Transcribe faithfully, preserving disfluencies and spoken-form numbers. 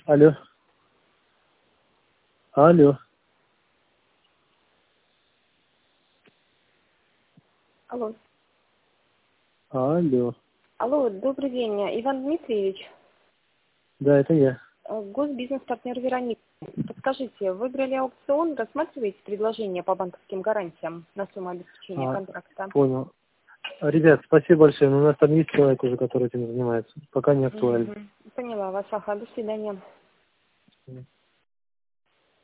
Алло. Алло. Алло. Алло. Алло, добрый день, Иван Дмитриевич. Да, это я. Э, Госбизнес-партнер Вероника. Подскажите, выиграли аукцион, рассматриваете предложение по банковским гарантиям на сумму обеспечения А, контракта? понял. Ребят, спасибо большое, но у нас там есть человек уже, который этим занимается. Пока не актуально. Мгм. Поняла вас, ага, до свидания.